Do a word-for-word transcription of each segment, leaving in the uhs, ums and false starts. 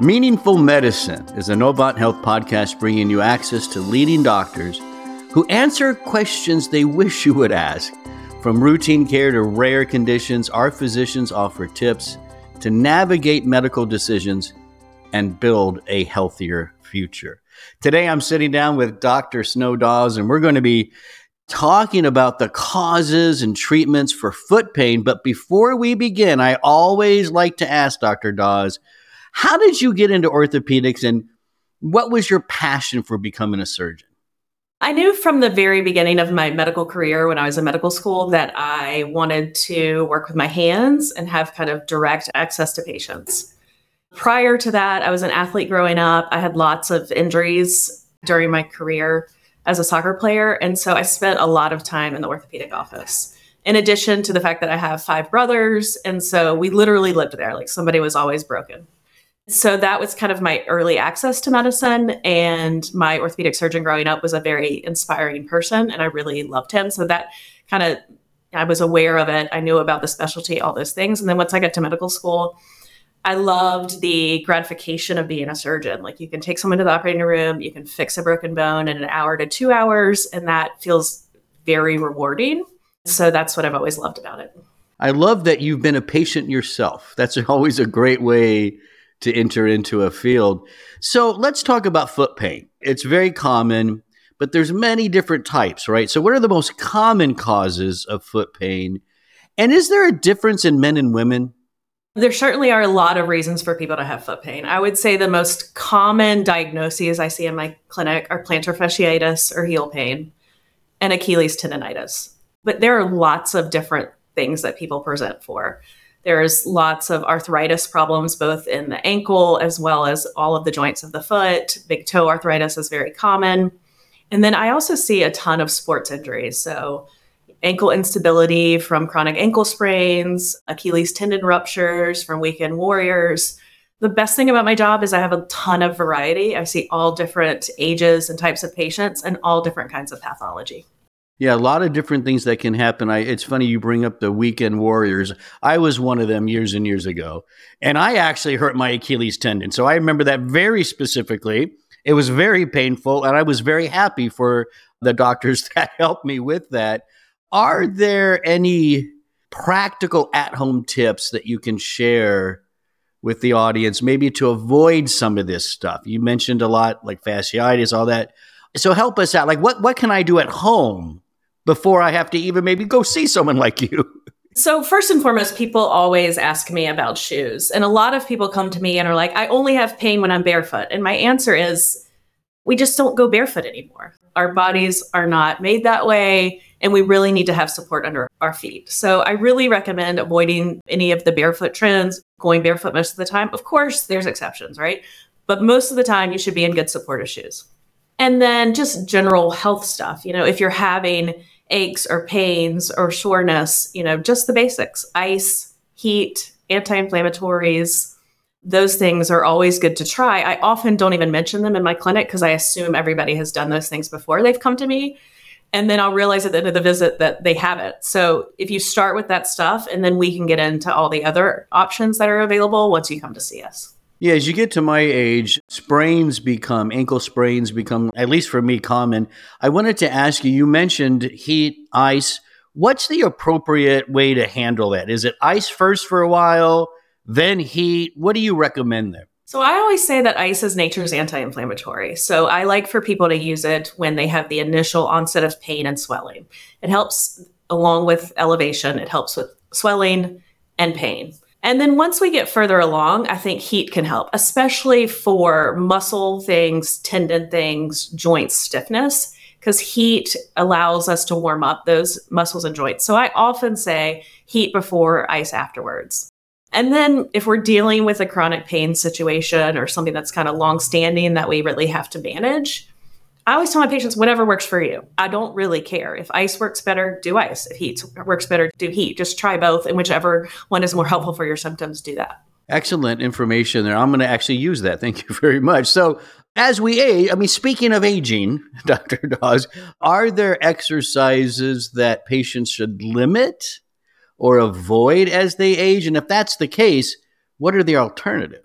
Meaningful Medicine is a Novant Health podcast bringing you access to leading doctors who answer questions they wish you would ask. From routine care to rare conditions, our physicians offer tips to navigate medical decisions and build a healthier future. Today, I'm sitting down with Doctor Snow Dawes, and we're going to be talking about the causes and treatments for foot pain. But before we begin, I always like to ask Doctor Dawes, how did you get into orthopedics, and what was your passion for becoming a surgeon? I knew from the very beginning of my medical career when I was in medical school that I wanted to work with my hands and have kind of direct access to patients. Prior to that, I was an athlete growing up. I had lots of injuries during my career as a soccer player, and so I spent a lot of time in the orthopedic office. In addition to the fact that I have five brothers, and so we literally lived there, like somebody was always broken. So that was kind of my early access to medicine, and my orthopedic surgeon growing up was a very inspiring person, and I really loved him. So that kind of, I was aware of it. I knew about the specialty, all those things. And then once I got to medical school, I loved the gratification of being a surgeon. Like, you can take someone to the operating room, you can fix a broken bone in an hour to two hours, and that feels very rewarding. So that's what I've always loved about it. I love that you've been a patient yourself. That's always a great way to enter into a field. So let's talk about foot pain. It's very common, but there's many different types, right? So what are the most common causes of foot pain? And is there a difference in men and women? There certainly are a lot of reasons for people to have foot pain. I would say the most common diagnoses I see in my clinic are plantar fasciitis or heel pain and Achilles tendonitis. But there are lots of different things that people present for. There's lots of arthritis problems, both in the ankle as well as all of the joints of the foot. Big toe arthritis is very common. And then I also see a ton of sports injuries. So ankle instability from chronic ankle sprains, Achilles tendon ruptures from weekend warriors. The best thing about my job is I have a ton of variety. I see all different ages and types of patients and all different kinds of pathology. Yeah, a lot of different things that can happen. I, it's funny you bring up the weekend warriors. I was one of them years and years ago, and I actually hurt my Achilles tendon. So I remember that very specifically. It was very painful, and I was very happy for the doctors that helped me with that. Are there any practical at-home tips that you can share with the audience, maybe to avoid some of this stuff? You mentioned a lot like fasciitis, all that. So help us out. Like, what, what can I do at home before I have to even maybe go see someone like you? So first and foremost, people always ask me about shoes. And a lot of people come to me and are like, I only have pain when I'm barefoot. And my answer is, we just don't go barefoot anymore. Our bodies are not made that way, and we really need to have support under our feet. So I really recommend avoiding any of the barefoot trends, going barefoot most of the time. Of course, there's exceptions, right? But most of the time, you should be in good supportive shoes. And then just general health stuff. You know, if you're having aches or pains or soreness, you know, just the basics, ice, heat, anti-inflammatories, those things are always good to try. I often don't even mention them in my clinic because I assume everybody has done those things before they've come to me. And then I'll realize at the end of the visit that they haven't. So if you start with that stuff, and then we can get into all the other options that are available once you come to see us. Yeah, as you get to my age, sprains become, ankle sprains become, at least for me, common. I wanted to ask you, you mentioned heat, ice. What's the appropriate way to handle that? Is it ice first for a while, then heat? What do you recommend there? So I always say that ice is nature's anti-inflammatory. So I like for people to use it when they have the initial onset of pain and swelling. It helps along with elevation. It helps with swelling and pain. And then once we get further along, I think heat can help, especially for muscle things, tendon things, joint stiffness, because heat allows us to warm up those muscles and joints. So I often say heat before, ice afterwards. And then if we're dealing with a chronic pain situation or something that's kind of long-standing that we really have to manage, I always tell my patients, whatever works for you. I don't really care. If ice works better, do ice. If heat works better, do heat. Just try both, and whichever one is more helpful for your symptoms, do that. Excellent information there. I'm going to actually use that. Thank you very much. So as we age, I mean, speaking of aging, Doctor Dawes, are there exercises that patients should limit or avoid as they age? And if that's the case, what are the alternatives?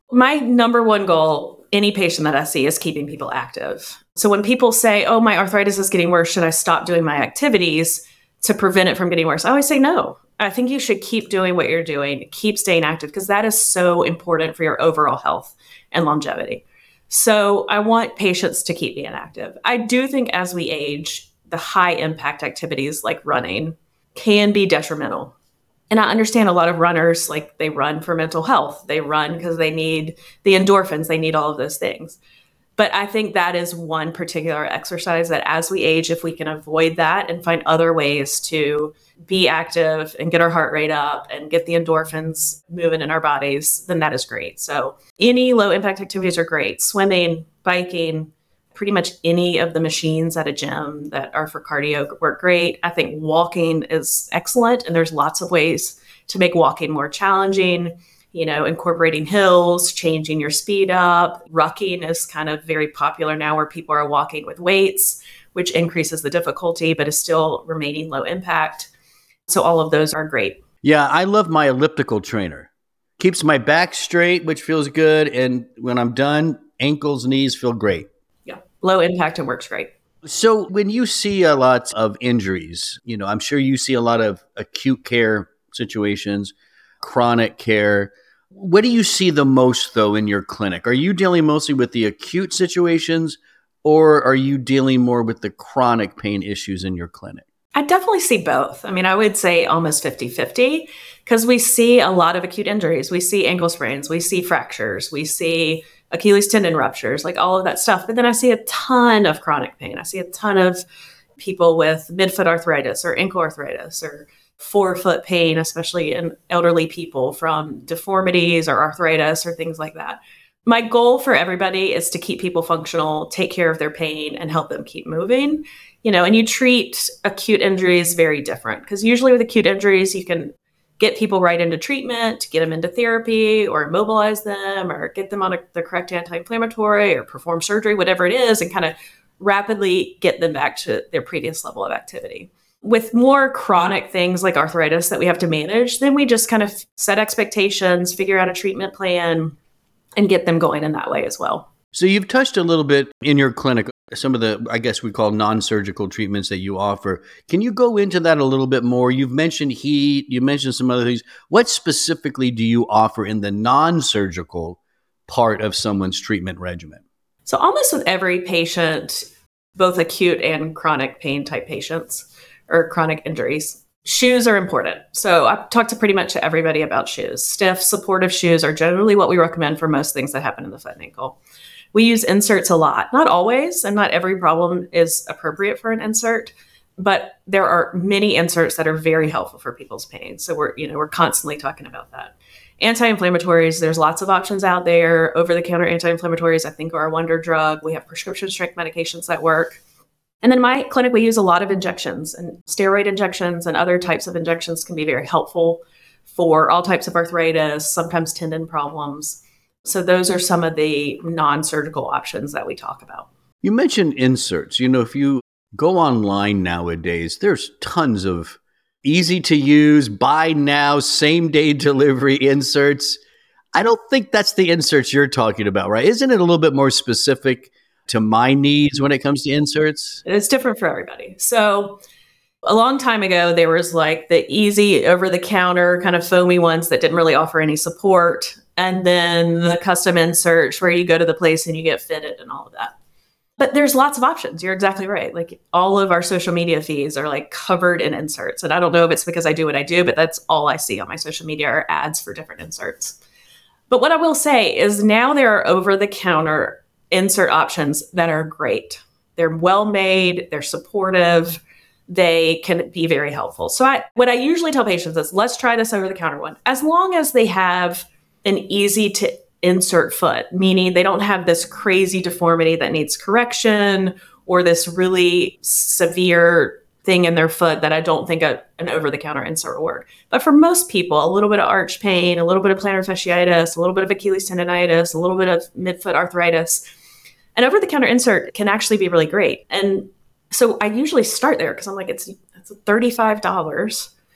My number one goal, any patient that I see, is keeping people active. So when people say, oh, my arthritis is getting worse, should I stop doing my activities to prevent it from getting worse? I always say no. I think you should keep doing what you're doing, keep staying active, because that is so important for your overall health and longevity. So I want patients to keep being active. I do think as we age, the high impact activities like running can be detrimental. And I understand a lot of runners, like they run for mental health. They run because they need the endorphins. They need all of those things. But I think that is one particular exercise that as we age, if we can avoid that and find other ways to be active and get our heart rate up and get the endorphins moving in our bodies, then that is great. So any low impact activities are great. Swimming, biking, pretty much any of the machines at a gym that are for cardio work great. I think walking is excellent. And there's lots of ways to make walking more challenging. You know, incorporating hills, changing your speed up. Rucking is kind of very popular now where people are walking with weights, which increases the difficulty, but is still remaining low impact. So all of those are great. Yeah, I love my elliptical trainer. Keeps my back straight, which feels good. And when I'm done, ankles, knees feel great. Yeah, low impact and works great. So when you see a lot of injuries, you know, I'm sure you see a lot of acute care situations, chronic care. What do you see the most, though, in your clinic? Are you dealing mostly with the acute situations, or are you dealing more with the chronic pain issues in your clinic? I definitely see both. I mean, I would say almost fifty-fifty because we see a lot of acute injuries. We see ankle sprains, we see fractures, we see Achilles tendon ruptures, like all of that stuff. But then I see a ton of chronic pain. I see a ton of people with midfoot arthritis or ankle arthritis or forefoot pain, especially in elderly people from deformities or arthritis or things like that. My goal for everybody is to keep people functional, take care of their pain, and help them keep moving. You know, and you treat acute injuries very different because usually with acute injuries, you can get people right into treatment, get them into therapy or immobilize them or get them on a, the correct anti-inflammatory or perform surgery, whatever it is, and kind of rapidly get them back to their previous level of activity. With more chronic things like arthritis that we have to manage, then we just kind of set expectations, figure out a treatment plan, and get them going in that way as well. So you've touched a little bit in your clinic, some of the, I guess we call non-surgical treatments that you offer. Can you go into that a little bit more? You've mentioned heat, you mentioned some other things. What specifically do you offer in the non-surgical part of someone's treatment regimen? So almost with every patient, both acute and chronic pain type patients, or chronic injuries, shoes are important. So I've talked to pretty much everybody about shoes. Stiff, supportive shoes are generally what we recommend for most things that happen in the foot and ankle. We use inserts a lot, not always, and not every problem is appropriate for an insert, but there are many inserts that are very helpful for people's pain. So we're, you know, we're constantly talking about that. Anti-inflammatories, there's lots of options out there. Over-the-counter anti-inflammatories, I think, are a wonder drug. We have prescription strength medications that work. And in my clinic, we use a lot of injections, and steroid injections and other types of injections can be very helpful for all types of arthritis, sometimes tendon problems. So those are some of the non-surgical options that we talk about. You mentioned inserts. You know, if you go online nowadays, there's tons of easy to use, buy now, same day delivery inserts. I don't think that's the inserts you're talking about, right? Isn't it a little bit more specific to my needs when it comes to inserts? It's different for everybody. So a long time ago, there was like the easy over-the-counter kind of foamy ones that didn't really offer any support. And then the custom inserts where you go to the place and you get fitted and all of that. But there's lots of options. You're exactly right. Like all of our social media feeds are like covered in inserts. And I don't know if it's because I do what I do, but that's all I see on my social media are ads for different inserts. But what I will say is now there are over-the-counter insert options that are great. They're well made, they're supportive, they can be very helpful. So I, what I usually tell patients is let's try this over the counter one. As long as they have an easy to insert foot, meaning they don't have this crazy deformity that needs correction or this really severe thing in their foot that I don't think a, an over-the-counter insert will work. But for most people, a little bit of arch pain, a little bit of plantar fasciitis, a little bit of Achilles tendonitis, a little bit of midfoot arthritis, an over-the-counter insert can actually be really great. And so I usually start there because I'm like, it's, it's thirty-five dollars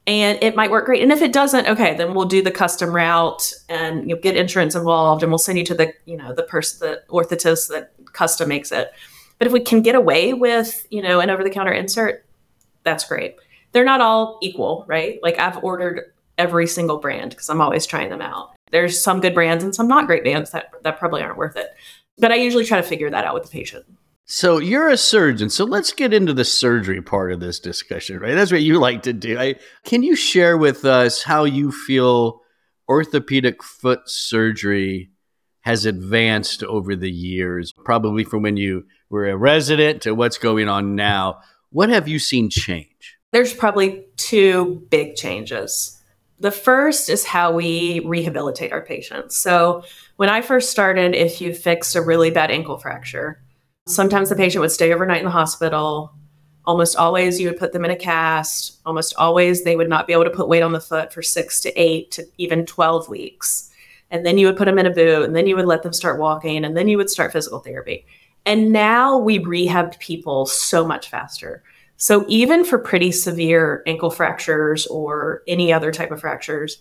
And it might work great. And if it doesn't, okay, then we'll do the custom route and you'll get insurance involved and we'll send you to the, you know, the person, the orthotist that custom makes it. But if we can get away with, you know, an over-the-counter insert, that's great. They're not all equal, right? Like I've ordered every single brand because I'm always trying them out. There's some good brands and some not great brands that, that probably aren't worth it. But I usually try to figure that out with the patient. So you're a surgeon. So let's get into the surgery part of this discussion, right? That's what you like to do. I, can you share with us how you feel orthopedic foot surgery has advanced over the years, probably from when you were a resident to what's going on now? What have you seen change? There's probably two big changes. The first is how we rehabilitate our patients. So when I first started, if you fixed a really bad ankle fracture, sometimes the patient would stay overnight in the hospital. Almost always you would put them in a cast. Almost always they would not be able to put weight on the foot for six to eight to even twelve weeks. And then you would put them in a boot and then you would let them start walking and then you would start physical therapy. And now we rehabbed people so much faster. So even for pretty severe ankle fractures or any other type of fractures,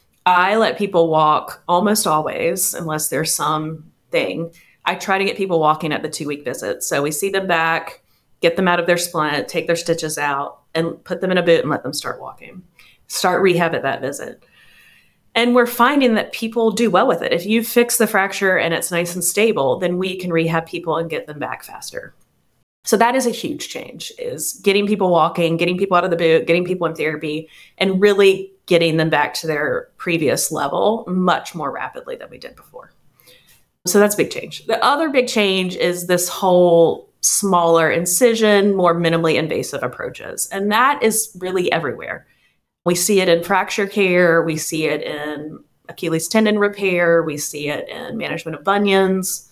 I let people walk almost always, unless there's something. I try to get people walking at the two-week visit. So we see them back, get them out of their splint, take their stitches out, and put them in a boot and let them start walking. Start rehab at that visit. And we're finding that people do well with it. If you fix the fracture and it's nice and stable, then we can rehab people and get them back faster. So that is a huge change, is getting people walking, getting people out of the boot, getting people in therapy, and really getting them back to their previous level much more rapidly than we did before. So that's a big change. The other big change is this whole smaller incision, more minimally invasive approaches. And that is really everywhere. We see it in fracture care. We see it in Achilles tendon repair. We see it in management of bunions.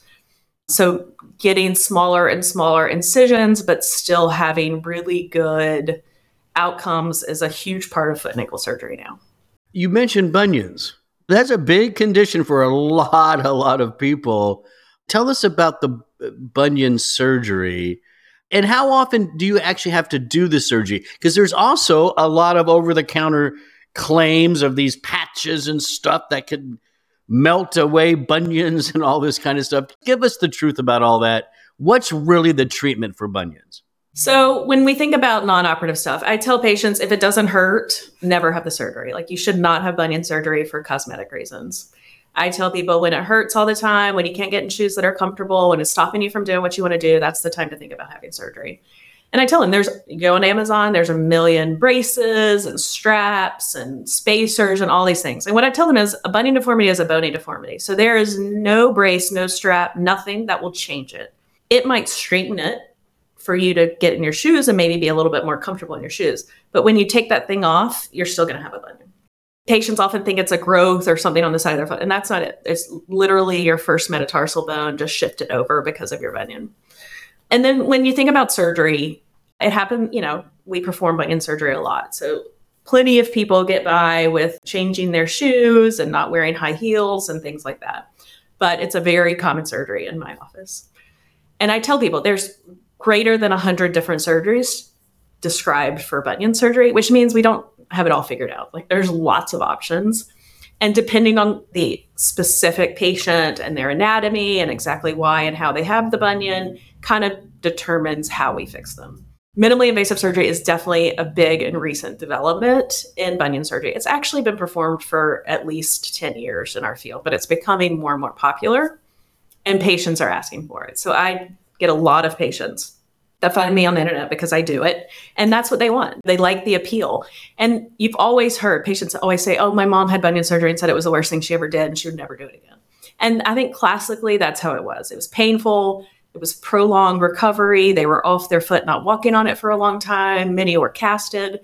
So getting smaller and smaller incisions, but still having really good outcomes is a huge part of foot and ankle surgery now. You mentioned bunions. That's a big condition for a lot, a lot of people. Tell us about the bunion surgery and how often do you actually have to do the surgery? Because there's also a lot of over-the-counter claims of these patches and stuff that could melt away bunions and all this kind of stuff. Give us the truth about all that. What's really the treatment for bunions? So when we think about non-operative stuff, I tell patients if it doesn't hurt, never have the surgery. Like you should not have bunion surgery for cosmetic reasons. I tell people when it hurts all the time, when you can't get in shoes that are comfortable, when it's stopping you from doing what you want to do, that's the time to think about having surgery. And I tell them there's, you go on Amazon, there's a million braces and straps and spacers and all these things. And what I tell them is a bunion deformity is a bony deformity. So there is no brace, no strap, nothing that will change it. It might straighten it for you to get in your shoes and maybe be a little bit more comfortable in your shoes. But when you take that thing off, you're still going to have a bunion. Patients often think it's a growth or something on the side of their foot, and that's not it. It's literally your first metatarsal bone just shifted over because of your bunion. And then when you think about surgery, it happened, you know, we perform bunion surgery a lot. So plenty of people get by with changing their shoes and not wearing high heels and things like that. But it's a very common surgery in my office. And I tell people there's greater than one hundred different surgeries described for bunion surgery, which means we don't have it all figured out. Like there's lots of options. And depending on the specific patient and their anatomy and exactly why and how they have the bunion kind of determines how we fix them. Minimally invasive surgery is definitely a big and recent development in bunion surgery. It's actually been performed for at least ten years in our field, but it's becoming more and more popular and patients are asking for it. So I get a lot of patients that find me on the internet because I do it. And that's what they want. They like the appeal. And you've always heard patients always say, oh, my mom had bunion surgery and said it was the worst thing she ever did and she would never do it again. And I think classically that's how it was. It was painful. It was prolonged recovery. They were off their foot, not walking on it for a long time. Many were casted.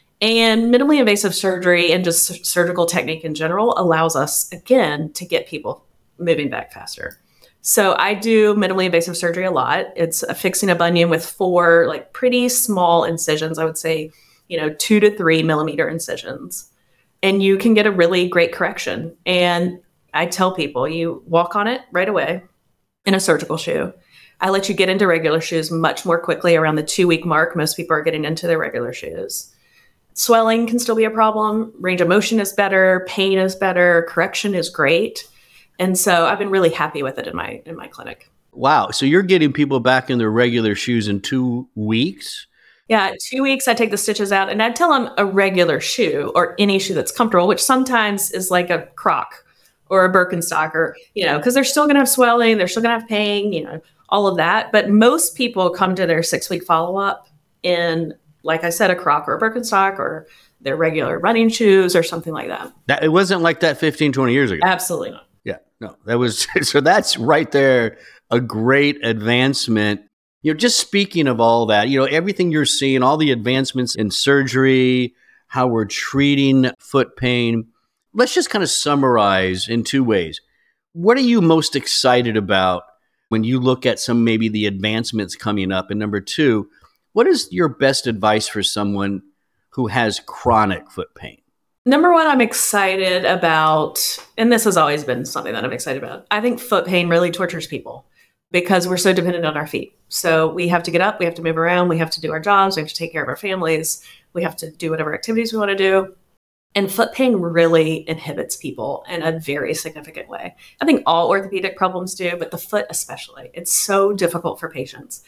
And minimally invasive surgery and just surgical technique in general allows us, again, to get people moving back faster. So I do minimally invasive surgery a lot. It's a fixing a bunion with four like pretty small incisions. I would say, you know, two to three millimeter incisions. And you can get a really great correction. And I tell people you walk on it right away in a surgical shoe. I let you get into regular shoes much more quickly around the two week mark. Most people are getting into their regular shoes. Swelling can still be a problem. Range of motion is better. Pain is better. Correction is great. And so I've been really happy with it in my in my clinic. Wow. So you're getting people back in their regular shoes in two weeks? Yeah, two weeks I take the stitches out and I tell them a regular shoe or any shoe that's comfortable, which sometimes is like a Croc or a Birkenstock or, you know, because they're still going to have swelling, they're still going to have pain, you know, all of that. But most people come to their six-week follow-up in, like I said, a Croc or a Birkenstock or their regular running shoes or something like that. That, it wasn't like that fifteen, twenty years ago. Absolutely not. Yeah, no, that was, so that's right there, a great advancement. You know, just speaking of all that, you know, everything you're seeing, all the advancements in surgery, how we're treating foot pain. Let's just kind of summarize in two ways. What are you most excited about when you look at some, maybe the advancements coming up? And number two, what is your best advice for someone who has chronic foot pain? Number one, I'm excited about, and this has always been something that I'm excited about. I think foot pain really tortures people because we're so dependent on our feet. So we have to get up, we have to move around, we have to do our jobs, we have to take care of our families, we have to do whatever activities we want to do. And foot pain really inhibits people in a very significant way. I think all orthopedic problems do, but the foot especially. It's so difficult for patients.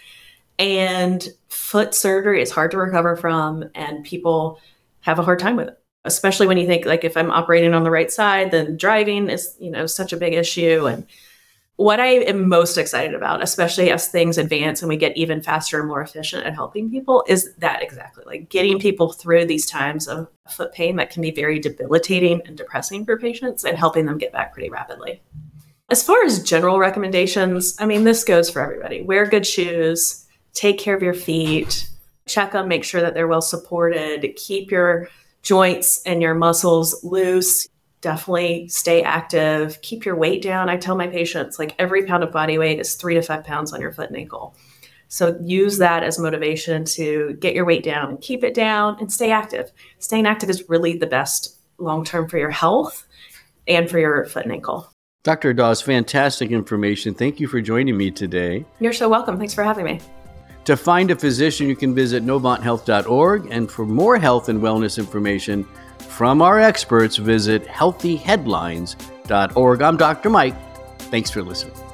And foot surgery is hard to recover from, and people have a hard time with it. Especially when you think, like, if I'm operating on the right side, then driving is, you know, such a big issue. And what I am most excited about, especially as things advance and we get even faster and more efficient at helping people, is that exactly, like getting people through these times of foot pain that can be very debilitating and depressing for patients and helping them get back pretty rapidly. As far as general recommendations, I mean, this goes for everybody. Wear good shoes, take care of your feet, check them, make sure that they're well supported, keep your joints and your muscles loose. Definitely stay active, keep your weight down. I tell my patients, like, every pound of body weight is three to five pounds on your foot and ankle. So use that as motivation to get your weight down and keep it down and stay active. Staying active is really the best long-term for your health and for your foot and ankle. Doctor Dawes, fantastic information. Thank you for joining me today. You're so welcome. Thanks for having me. To find a physician, you can visit novant health dot org. And for more health and wellness information from our experts, visit healthy headlines dot org. I'm Doctor Mike. Thanks for listening.